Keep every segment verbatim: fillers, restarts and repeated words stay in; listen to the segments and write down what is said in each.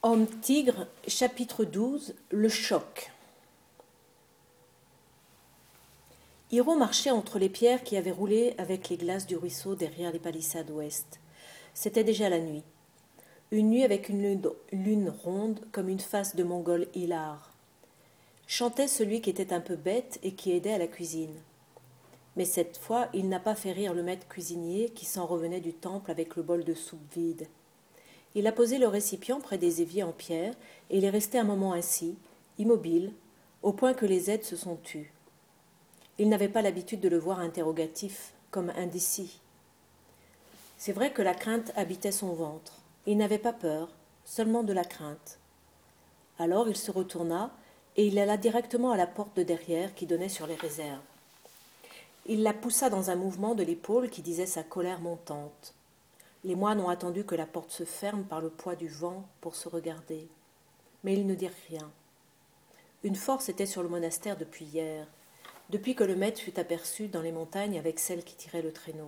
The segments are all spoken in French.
Homme-Tigre, chapitre douze, le choc. Hiro marchait entre les pierres qui avaient roulé avec les glaces du ruisseau derrière les palissades ouest. C'était déjà la nuit. Une nuit avec une lune, lune ronde comme une face de mongol hilar. Chantait celui qui était un peu bête et qui aidait à la cuisine. Mais cette fois, il n'a pas fait rire le maître cuisinier qui s'en revenait du temple avec le bol de soupe vide. Il a posé le récipient près des éviers en pierre et il est resté un moment ainsi, immobile, au point que les aides se sont tues. Il n'avait pas l'habitude de le voir interrogatif, comme indécis. C'est vrai que la crainte habitait son ventre. Il n'avait pas peur, seulement de la crainte. Alors il se retourna et il alla directement à la porte de derrière qui donnait sur les réserves. Il la poussa dans un mouvement de l'épaule qui disait sa colère montante. Les moines ont attendu que la porte se ferme par le poids du vent pour se regarder. Mais ils ne dirent rien. Une force était sur le monastère depuis hier, depuis que le maître fut aperçu dans les montagnes avec celle qui tirait le traîneau.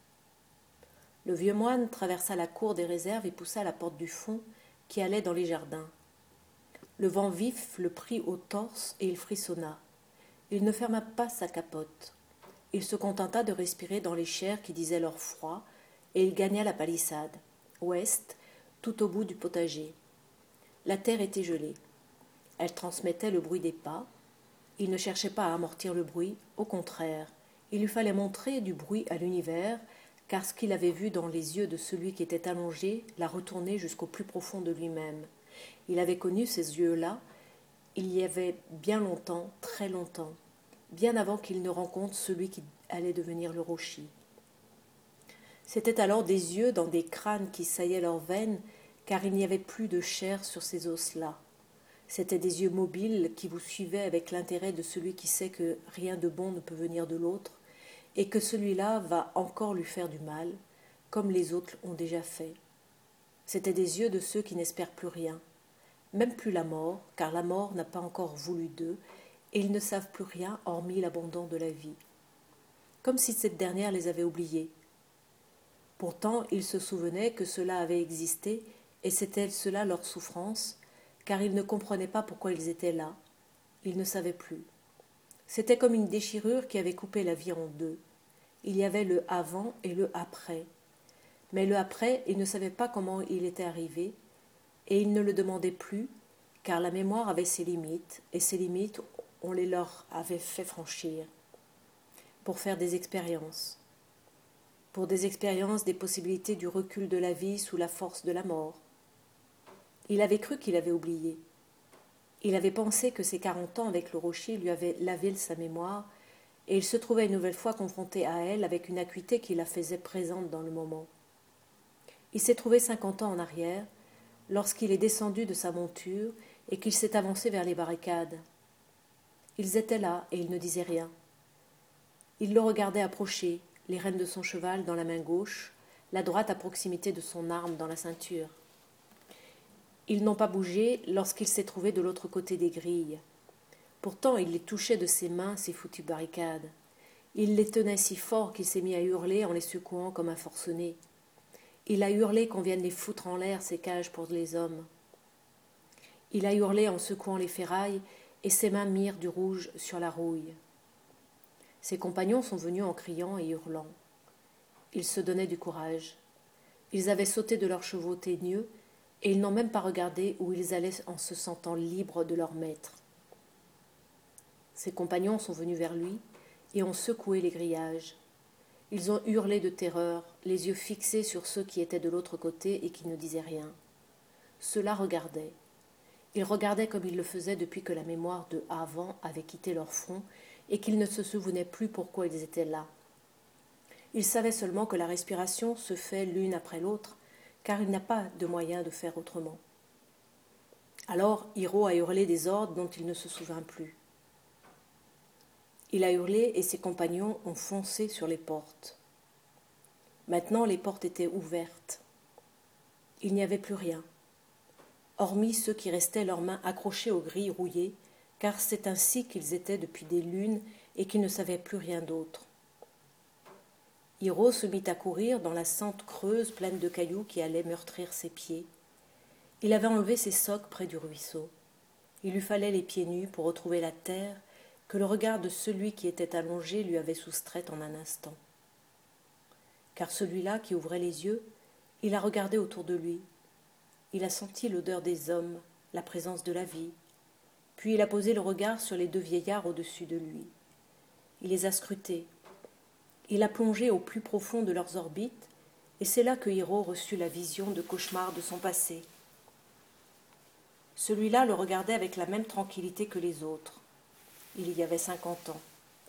Le vieux moine traversa la cour des réserves et poussa la porte du fond qui allait dans les jardins. Le vent vif le prit au torse et il frissonna. Il ne ferma pas sa capote. Il se contenta de respirer dans les chairs qui disaient leur froid, et il gagna la palissade, ouest, tout au bout du potager. La terre était gelée. Elle transmettait le bruit des pas. Il ne cherchait pas à amortir le bruit, au contraire. Il lui fallait montrer du bruit à l'univers, car ce qu'il avait vu dans les yeux de celui qui était allongé l'a retourné jusqu'au plus profond de lui-même. Il avait connu ces yeux-là, il y avait bien longtemps, très longtemps, bien avant qu'il ne rencontre celui qui allait devenir le Roshi. C'étaient alors des yeux dans des crânes qui saillaient leurs veines, car il n'y avait plus de chair sur ces os-là. C'étaient des yeux mobiles qui vous suivaient avec l'intérêt de celui qui sait que rien de bon ne peut venir de l'autre, et que celui-là va encore lui faire du mal, comme les autres ont déjà fait. C'étaient des yeux de ceux qui n'espèrent plus rien, même plus la mort, car la mort n'a pas encore voulu d'eux, et ils ne savent plus rien hormis l'abandon de la vie. Comme si cette dernière les avait oubliés. Pourtant, ils se souvenaient que cela avait existé, et c'était cela leur souffrance, car ils ne comprenaient pas pourquoi ils étaient là. Ils ne savaient plus. C'était comme une déchirure qui avait coupé la vie en deux. Il y avait le avant et le après. Mais le après, ils ne savaient pas comment il était arrivé, et ils ne le demandaient plus, car la mémoire avait ses limites, et ces limites, on les leur avait fait franchir, pour faire des expériences. Pour des expériences des possibilités du recul de la vie sous la force de la mort. Il avait cru qu'il avait oublié. Il avait pensé que ses quarante ans avec le Roshi lui avaient lavé sa mémoire, et il se trouvait une nouvelle fois confronté à elle avec une acuité qui la faisait présente dans le moment. Il s'est trouvé cinquante ans en arrière, lorsqu'il est descendu de sa monture et qu'il s'est avancé vers les barricades. Ils étaient là et il ne disait rien. Il le regardait approcher, les rênes de son cheval dans la main gauche, la droite à proximité de son arme dans la ceinture. Ils n'ont pas bougé lorsqu'il s'est trouvé de l'autre côté des grilles. Pourtant, il les touchait de ses mains, ces foutues barricades. Il les tenait si fort qu'il s'est mis à hurler en les secouant comme un forcené. Il a hurlé qu'on vienne les foutre en l'air, ces cages pour les hommes. Il a hurlé en secouant les ferrailles, et ses mains mirent du rouge sur la rouille. Ses compagnons sont venus en criant et hurlant. Ils se donnaient du courage. Ils avaient sauté de leurs chevaux teigneux, et ils n'ont même pas regardé où ils allaient en se sentant libres de leur maître. Ses compagnons sont venus vers lui et ont secoué les grillages. Ils ont hurlé de terreur, les yeux fixés sur ceux qui étaient de l'autre côté et qui ne disaient rien. Ceux-là regardaient. Ils regardaient comme ils le faisaient depuis que la mémoire de avant avait quitté leur front et qu'ils ne se souvenaient plus pourquoi ils étaient là. Ils savaient seulement que la respiration se fait l'une après l'autre, car il n'a pas de moyen de faire autrement. Alors Hiro a hurlé des ordres dont il ne se souvint plus. Il a hurlé et ses compagnons ont foncé sur les portes. Maintenant les portes étaient ouvertes. Il n'y avait plus rien, hormis ceux qui restaient leurs mains accrochées aux grilles rouillées, car c'est ainsi qu'ils étaient depuis des lunes et qu'ils ne savaient plus rien d'autre. Hiro se mit à courir dans la sente creuse pleine de cailloux qui allaient meurtrir ses pieds. Il avait enlevé ses socs près du ruisseau. Il lui fallait les pieds nus pour retrouver la terre que le regard de celui qui était allongé lui avait soustraite en un instant. Car celui-là qui ouvrait les yeux, il a regardé autour de lui. Il a senti l'odeur des hommes, la présence de la vie. Puis il a posé le regard sur les deux vieillards au-dessus de lui. Il les a scrutés. Il a plongé au plus profond de leurs orbites, et c'est là que Hiro reçut la vision de cauchemar de son passé. Celui-là le regardait avec la même tranquillité que les autres. Il y avait cinquante ans.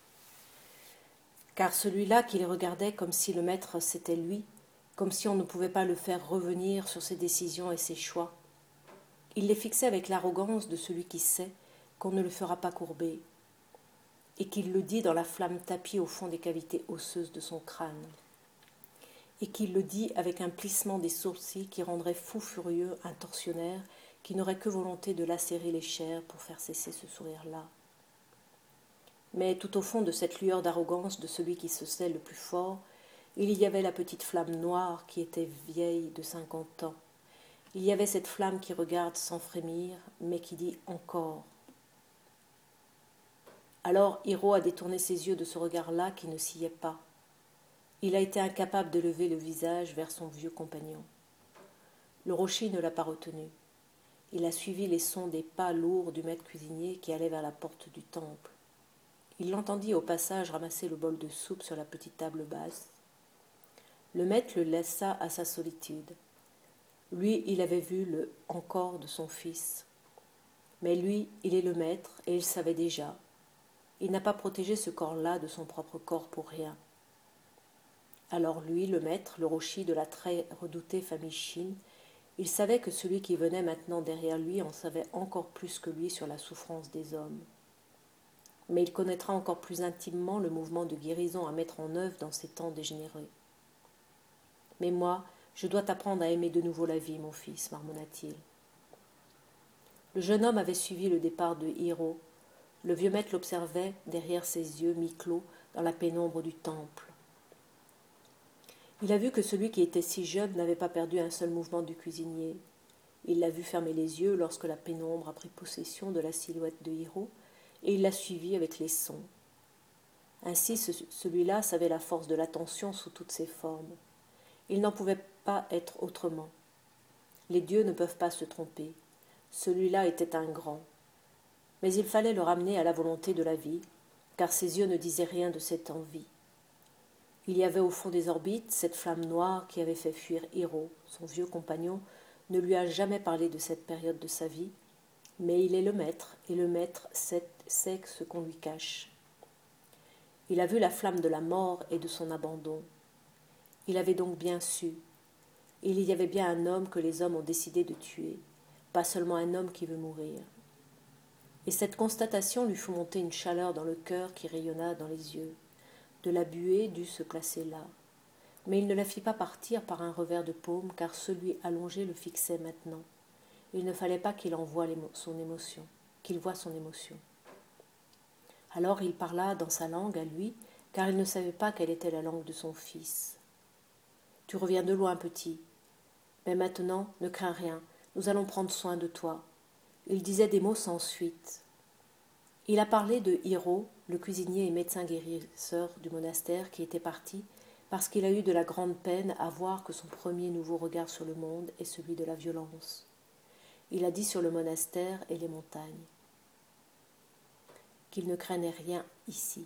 Car celui-là qui les regardait comme si le maître c'était lui, comme si on ne pouvait pas le faire revenir sur ses décisions et ses choix, il les fixait avec l'arrogance de celui qui sait qu'on ne le fera pas courber, et qu'il le dit dans la flamme tapie au fond des cavités osseuses de son crâne, et qu'il le dit avec un plissement des sourcils qui rendrait fou furieux un tortionnaire qui n'aurait que volonté de lacérer les chairs pour faire cesser ce sourire-là. Mais tout au fond de cette lueur d'arrogance de celui qui se sait le plus fort, il y avait la petite flamme noire qui était vieille de cinquante ans. Il y avait cette flamme qui regarde sans frémir, mais qui dit encore. Alors Hiro a détourné ses yeux de ce regard-là qui ne sciait pas. Il a été incapable de lever le visage vers son vieux compagnon. Le rocher ne l'a pas retenu. Il a suivi les sons des pas lourds du maître cuisinier qui allait vers la porte du temple. Il l'entendit au passage ramasser le bol de soupe sur la petite table basse. Le maître le laissa à sa solitude. Lui, il avait vu le encore de son fils. Mais lui, il est le maître et il savait déjà. Il n'a pas protégé ce corps-là de son propre corps pour rien. Alors lui, le maître, le roshi de la très redoutée famille Shin, il savait que celui qui venait maintenant derrière lui en savait encore plus que lui sur la souffrance des hommes. Mais il connaîtra encore plus intimement le mouvement de guérison à mettre en œuvre dans ces temps dégénérés. « Mais moi, je dois t'apprendre à aimer de nouveau la vie, mon fils, marmonna-t-il. » Le jeune homme avait suivi le départ de Hiro. Le vieux maître l'observait derrière ses yeux mi-clos dans la pénombre du temple. Il a vu que celui qui était si jeune n'avait pas perdu un seul mouvement du cuisinier. Il l'a vu fermer les yeux lorsque la pénombre a pris possession de la silhouette de Hiro, et il l'a suivi avec les sons. Ainsi, ce, celui-là savait la force de l'attention sous toutes ses formes. Il n'en pouvait pas être autrement. Les dieux ne peuvent pas se tromper. Celui-là était un grand. Mais il fallait le ramener à la volonté de la vie, car ses yeux ne disaient rien de cette envie. Il y avait au fond des orbites cette flamme noire qui avait fait fuir Hiro. Son vieux compagnon ne lui a jamais parlé de cette période de sa vie, mais il est le maître, et le maître sait, sait ce qu'on lui cache. Il a vu la flamme de la mort et de son abandon. Il avait donc bien su. Il y avait bien un homme que les hommes ont décidé de tuer, pas seulement un homme qui veut mourir. Et cette constatation lui fit monter une chaleur dans le cœur qui rayonna dans les yeux. De la buée dut se placer là. Mais il ne la fit pas partir par un revers de paume, car celui allongé le fixait maintenant. Il ne fallait pas qu'il en voie son émotion, qu'il voie son émotion. Alors il parla dans sa langue à lui, car il ne savait pas quelle était la langue de son fils. « Tu reviens de loin, petit. Mais maintenant, ne crains rien, nous allons prendre soin de toi. » Il disait des mots sans suite. Il a parlé de Hiro, le cuisinier et médecin guérisseur du monastère qui était parti parce qu'il a eu de la grande peine à voir que son premier nouveau regard sur le monde est celui de la violence. Il a dit sur le monastère et les montagnes qu'il ne craignait rien ici.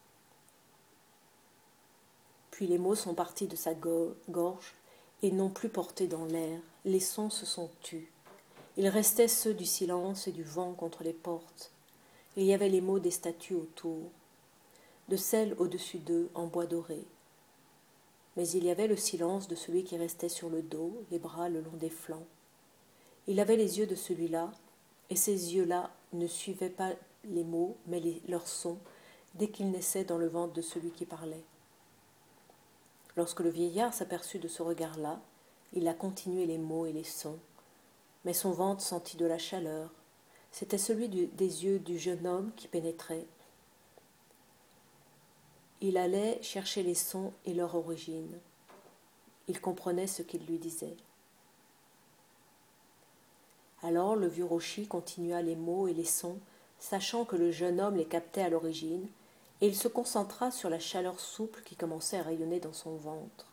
Puis les mots sont partis de sa gorge et n'ont plus porté dans l'air. Les sons se sont tus. Il restait ceux du silence et du vent contre les portes. Il y avait les mots des statues autour, de celles au-dessus d'eux en bois doré. Mais il y avait le silence de celui qui restait sur le dos, les bras le long des flancs. Il avait les yeux de celui-là, et ces yeux-là ne suivaient pas les mots, mais les, leurs sons, dès qu'ils naissaient dans le ventre de celui qui parlait. Lorsque le vieillard s'aperçut de ce regard-là, il a continué les mots et les sons, mais son ventre sentit de la chaleur. C'était celui du, des yeux du jeune homme qui pénétrait. Il allait chercher les sons et leur origine. Il comprenait ce qu'il lui disait. Alors le vieux Roshi continua les mots et les sons, sachant que le jeune homme les captait à l'origine, et il se concentra sur la chaleur souple qui commençait à rayonner dans son ventre.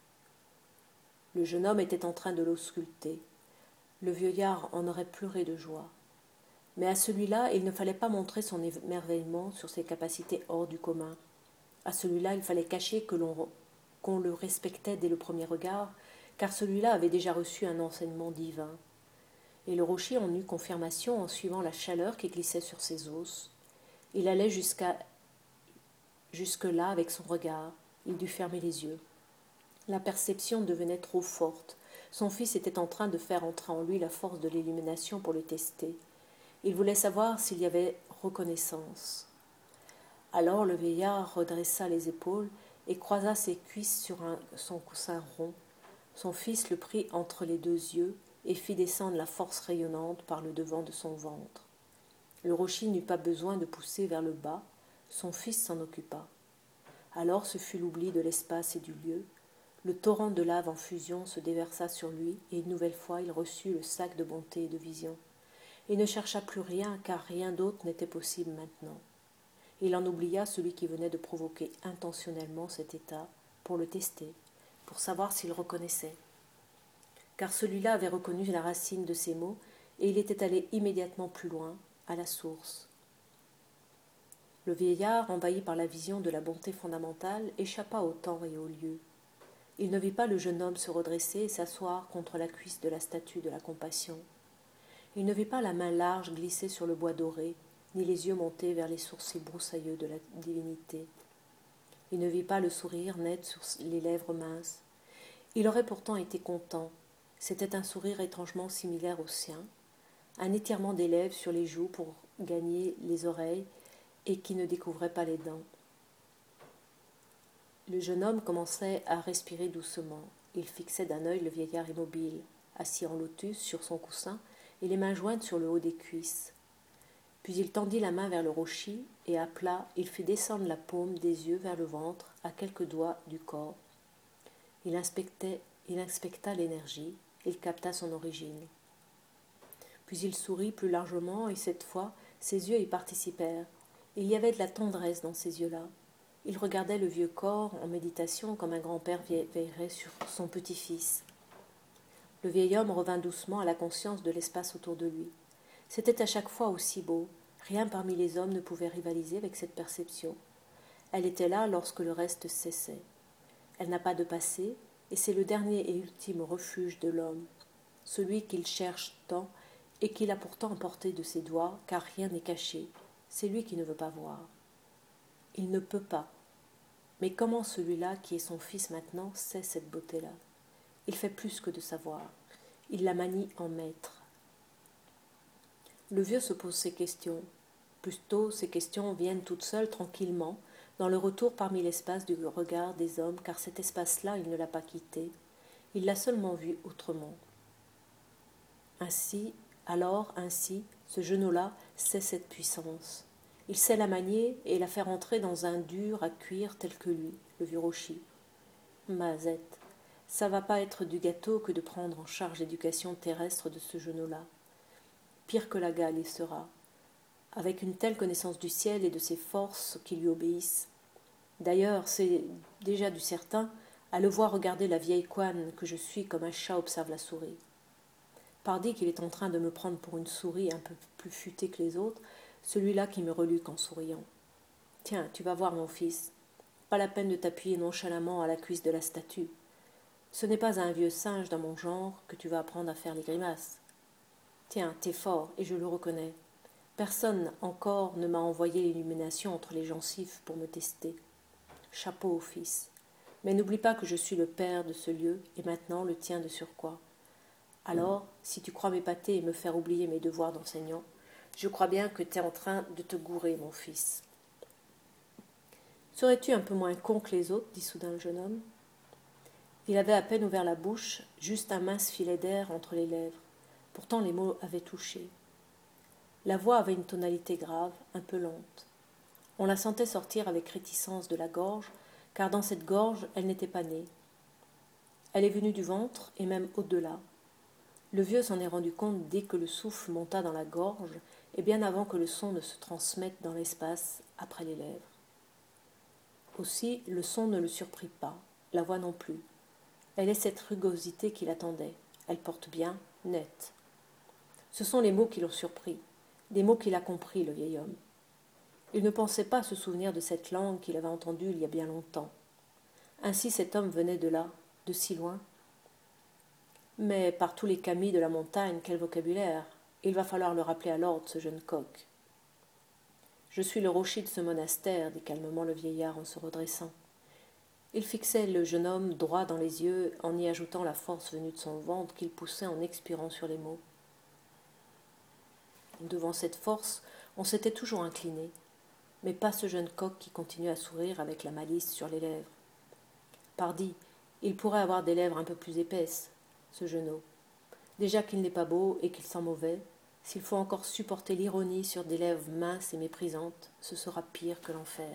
Le jeune homme était en train de l'ausculter. Le vieillard en aurait pleuré de joie. Mais à celui-là, il ne fallait pas montrer son émerveillement sur ses capacités hors du commun. À celui-là, il fallait cacher que l'on, qu'on le respectait dès le premier regard, car celui-là avait déjà reçu un enseignement divin. Et le rocher en eut confirmation en suivant la chaleur qui glissait sur ses os. Il allait jusqu'à, jusque-là avec son regard. Il dut fermer les yeux. La perception devenait trop forte. Son fils était en train de faire entrer en lui la force de l'illumination pour le tester. Il voulait savoir s'il y avait reconnaissance. Alors le vieillard redressa les épaules et croisa ses cuisses sur un, son coussin rond. Son fils le prit entre les deux yeux et fit descendre la force rayonnante par le devant de son ventre. Le rocher n'eut pas besoin de pousser vers le bas, son fils s'en occupa. Alors ce fut l'oubli de l'espace et du lieu. Le torrent de lave en fusion se déversa sur lui et une nouvelle fois il reçut le sac de bonté et de vision. Il ne chercha plus rien car rien d'autre n'était possible maintenant. Il en oublia celui qui venait de provoquer intentionnellement cet état pour le tester, pour savoir s'il reconnaissait. Car celui-là avait reconnu la racine de ces mots et il était allé immédiatement plus loin, à la source. Le vieillard, envahi par la vision de la bonté fondamentale, échappa au temps et au lieu. Il ne vit pas le jeune homme se redresser et s'asseoir contre la cuisse de la statue de la compassion. Il ne vit pas la main large glisser sur le bois doré, ni les yeux montés vers les sourcils broussailleux de la divinité. Il ne vit pas le sourire net sur les lèvres minces. Il aurait pourtant été content. C'était un sourire étrangement similaire au sien, un étirement des lèvres sur les joues pour gagner les oreilles et qui ne découvrait pas les dents. Le jeune homme commençait à respirer doucement. Il fixait d'un œil le vieillard immobile, assis en lotus sur son coussin et les mains jointes sur le haut des cuisses. Puis il tendit la main vers le rocher et à plat, il fit descendre la paume des yeux vers le ventre, à quelques doigts du corps. Il inspectait, il inspecta l'énergie, il capta son origine. Puis il sourit plus largement et cette fois, ses yeux y participèrent. Il y avait de la tendresse dans ces yeux-là. Il regardait le vieux corps en méditation comme un grand-père veillerait sur son petit-fils. Le vieil homme revint doucement à la conscience de l'espace autour de lui. C'était à chaque fois aussi beau. Rien parmi les hommes ne pouvait rivaliser avec cette perception. Elle était là lorsque le reste cessait. Elle n'a pas de passé, et c'est le dernier et ultime refuge de l'homme, celui qu'il cherche tant et qu'il a pourtant emporté de ses doigts, car rien n'est caché. C'est lui qui ne veut pas voir. Il ne peut pas. Mais comment celui-là, qui est son fils maintenant, sait cette beauté-là? Il fait plus que de savoir. Il la manie en maître. Le vieux se pose ces questions. Plutôt, ces questions viennent toutes seules, tranquillement, dans le retour parmi l'espace du regard des hommes, car cet espace-là, il ne l'a pas quitté. Il l'a seulement vu autrement. Ainsi, alors, ainsi, ce genou-là sait cette puissance. Il sait la manier et la faire entrer dans un dur à cuire tel que lui, le vieux rocher. Mazette, ça va pas être du gâteau que de prendre en charge l'éducation terrestre de ce genou-là. Pire que la gale il sera, avec une telle connaissance du ciel et de ses forces qui lui obéissent. D'ailleurs, c'est déjà du certain à le voir regarder la vieille couenne que je suis comme un chat observe la souris. Pardi qu'il est en train de me prendre pour une souris un peu plus futée que les autres, celui-là qui me reluque en souriant. Tiens, tu vas voir mon fils, pas la peine de t'appuyer nonchalamment à la cuisse de la statue. Ce n'est pas à un vieux singe dans mon genre que tu vas apprendre à faire les grimaces. Tiens, t'es fort, et je le reconnais. Personne encore ne m'a envoyé l'illumination entre les gencives pour me tester. Chapeau au fils. Mais n'oublie pas que je suis le père de ce lieu, et maintenant le tien de surcroît. Alors, si tu crois m'épater et me faire oublier mes devoirs d'enseignant, je crois bien que t'es en train de te gourer, mon fils. Serais-tu un peu moins con que les autres, dit soudain le jeune homme. Il avait à peine ouvert la bouche, juste un mince filet d'air entre les lèvres. Pourtant les mots avaient touché. La voix avait une tonalité grave, un peu lente. On la sentait sortir avec réticence de la gorge, car dans cette gorge, elle n'était pas née. Elle est venue du ventre et même au-delà. Le vieux s'en est rendu compte dès que le souffle monta dans la gorge et bien avant que le son ne se transmette dans l'espace après les lèvres. Aussi, le son ne le surprit pas, la voix non plus. Elle est cette rugosité qu'il attendait. Elle porte bien, net. Ce sont les mots qui l'ont surpris, des mots qu'il a compris, le vieil homme. Il ne pensait pas se souvenir de cette langue qu'il avait entendue il y a bien longtemps. Ainsi cet homme venait de là, de si loin. Mais par tous les camis de la montagne, quel vocabulaire! Il va falloir le rappeler à l'ordre, ce jeune coq. Je suis le rocher de ce monastère, dit calmement le vieillard en se redressant. Il fixait le jeune homme droit dans les yeux, en y ajoutant la force venue de son ventre qu'il poussait en expirant sur les mots. Devant cette force, on s'était toujours incliné, mais pas ce jeune coq qui continuait à sourire avec la malice sur les lèvres. Pardi, il pourrait avoir des lèvres un peu plus épaisses, ce genou. Déjà qu'il n'est pas beau et qu'il sent mauvais, s'il faut encore supporter l'ironie sur des lèvres minces et méprisantes, ce sera pire que l'enfer.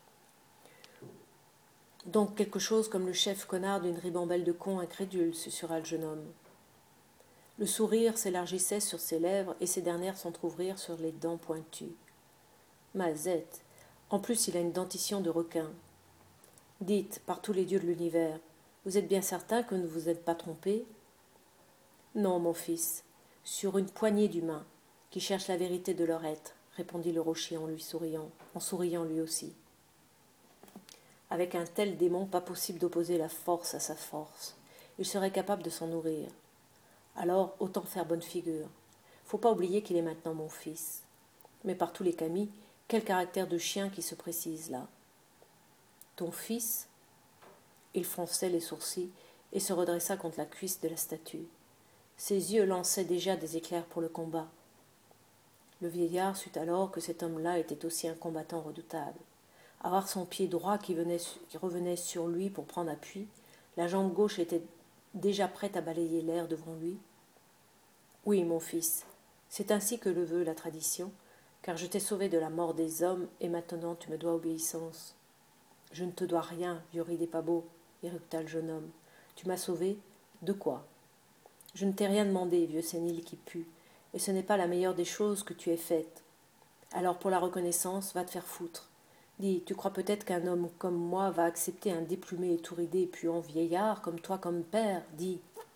Donc quelque chose comme le chef connard d'une ribambelle de cons incrédules, susurra le jeune homme. Le sourire s'élargissait sur ses lèvres et ces dernières s'entr'ouvrirent sur les dents pointues. Mazette, en plus il a une dentition de requin. Dites, par tous les dieux de l'univers, vous êtes bien certain que vous ne vous êtes pas trompé ? Non, mon fils, sur une poignée d'humains qui cherchent la vérité de leur être, répondit le rocher en lui souriant, en souriant lui aussi. Avec un tel démon, pas possible d'opposer la force à sa force. Il serait capable de s'en nourrir. Alors, autant faire bonne figure. Faut pas oublier qu'il est maintenant mon fils. Mais par tous les camis, quel caractère de chien qui se précise là. Ton fils ? Il fronçait les sourcils et se redressa contre la cuisse de la statue. Ses yeux lançaient déjà des éclairs pour le combat. Le vieillard sut alors que cet homme-là était aussi un combattant redoutable. Avoir son pied droit qui, venait, qui revenait sur lui pour prendre appui, la jambe gauche était déjà prête à balayer l'air devant lui. Oui, mon fils, c'est ainsi que le veut la tradition, car je t'ai sauvé de la mort des hommes et maintenant tu me dois obéissance. Je ne te dois rien, vieux ridé pas beau, éructa le jeune homme. Tu m'as sauvé, de quoi ? Je ne t'ai rien demandé, vieux sénile qui pue, et ce n'est pas la meilleure des choses que tu aies faites. Alors pour la reconnaissance, va te faire foutre. Dis, tu crois peut-être qu'un homme comme moi va accepter un déplumé et tout ridé et puant vieillard, comme toi comme père, dis.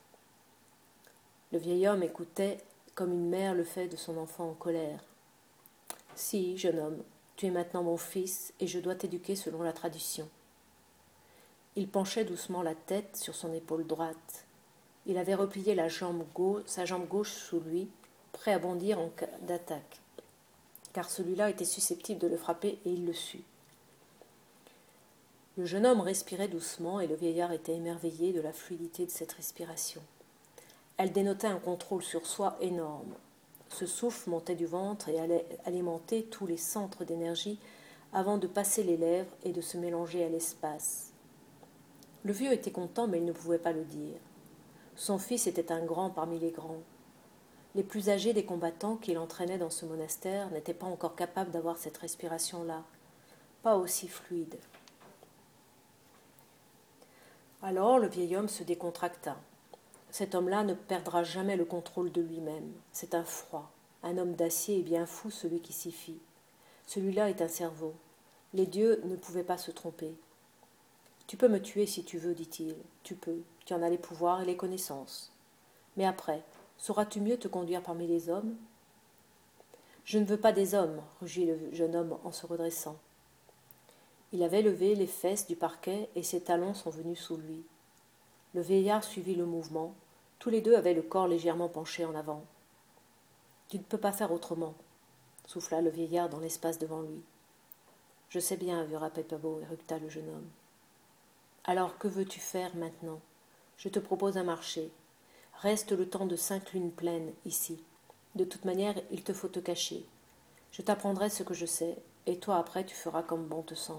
Le vieil homme écoutait comme une mère le fait de son enfant en colère. Si, jeune homme, tu es maintenant mon fils et je dois t'éduquer selon la tradition. Il penchait doucement la tête sur son épaule droite. Il avait replié la jambe gauche, sa jambe gauche sous lui, prêt à bondir en cas d'attaque, car celui-là était susceptible de le frapper et il le sut. Le jeune homme respirait doucement et le vieillard était émerveillé de la fluidité de cette respiration. Elle dénotait un contrôle sur soi énorme. Ce souffle montait du ventre et allait alimenter tous les centres d'énergie avant de passer les lèvres et de se mélanger à l'espace. Le vieux était content, mais il ne pouvait pas le dire. Son fils était un grand parmi les grands. Les plus âgés des combattants qu'il entraînait dans ce monastère n'étaient pas encore capables d'avoir cette respiration-là, pas aussi fluide. Alors le vieil homme se décontracta. Cet homme-là ne perdra jamais le contrôle de lui-même. C'est un froid, un homme d'acier et bien fou celui qui s'y fie. Celui-là est un cerveau. Les dieux ne pouvaient pas se tromper. Tu peux me tuer si tu veux, dit-il. Tu peux, tu en as les pouvoirs et les connaissances. Mais après, sauras-tu mieux te conduire parmi les hommes ? Je ne veux pas des hommes, rugit le jeune homme en se redressant. Il avait levé les fesses du parquet et ses talons sont venus sous lui. Le vieillard suivit le mouvement. Tous les deux avaient le corps légèrement penché en avant. « Tu ne peux pas faire autrement », souffla le vieillard dans l'espace devant lui. « Je sais bien, vieux Rapépabo, éructa le jeune homme. Alors que veux-tu faire maintenant ? Je te propose un marché. Reste le temps de cinq lunes pleines ici. De toute manière, il te faut te cacher. Je t'apprendrai ce que je sais, et toi après tu feras comme bon te semble. »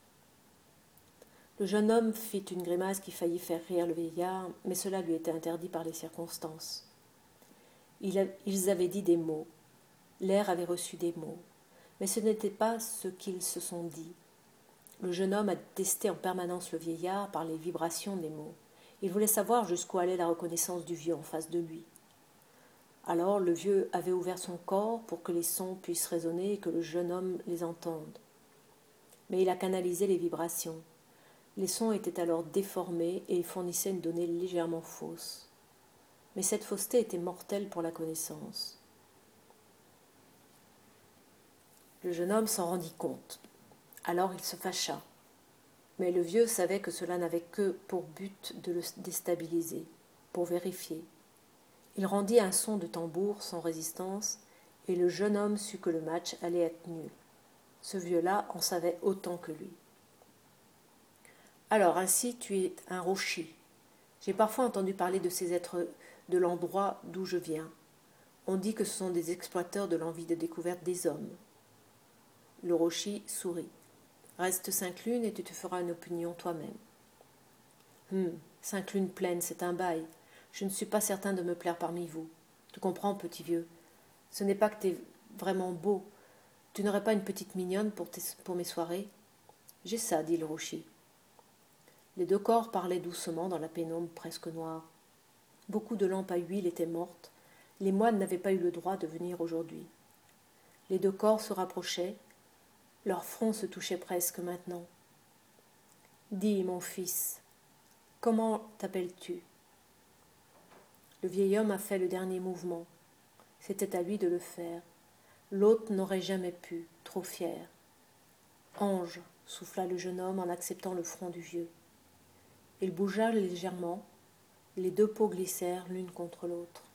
Le jeune homme fit une grimace qui faillit faire rire le vieillard, mais cela lui était interdit par les circonstances. Ils avaient dit des mots. L'air avait reçu des mots. Mais ce n'était pas ce qu'ils se sont dit. Le jeune homme a testé en permanence le vieillard par les vibrations des mots. Il voulait savoir jusqu'où allait la reconnaissance du vieux en face de lui. Alors le vieux avait ouvert son corps pour que les sons puissent résonner et que le jeune homme les entende. Mais il a canalisé les vibrations. Les sons étaient alors déformés et fournissaient une donnée légèrement fausse. Mais cette fausseté était mortelle pour la connaissance. Le jeune homme s'en rendit compte. Alors il se fâcha. Mais le vieux savait que cela n'avait que pour but de le déstabiliser, pour vérifier. Il rendit un son de tambour sans résistance, et le jeune homme sut que le match allait être nul. Ce vieux-là en savait autant que lui. Alors ainsi tu es un roshi. J'ai parfois entendu parler de ces êtres de l'endroit d'où je viens. On dit que ce sont des exploiteurs de l'envie de découverte des hommes. Le roshi sourit. Reste cinq lunes et tu te feras une opinion toi-même. Hum, cinq lunes pleines, c'est un bail. Je ne suis pas certain de me plaire parmi vous. Tu comprends, petit vieux. Ce n'est pas que tu es vraiment beau. Tu n'aurais pas une petite mignonne pour, tes, pour mes soirées? J'ai ça, dit le roshi. Les deux corps parlaient doucement dans la pénombre presque noire. Beaucoup de lampes à huile étaient mortes. Les moines n'avaient pas eu le droit de venir aujourd'hui. Les deux corps se rapprochaient. Leurs fronts se touchaient presque maintenant. Dis, mon fils, comment t'appelles-tu? Le vieil homme a fait le dernier mouvement. C'était à lui de le faire. L'autre n'aurait jamais pu, trop fier. Ange, souffla le jeune homme en acceptant le front du vieux. Il bougea légèrement. Les deux peaux glissèrent l'une contre l'autre.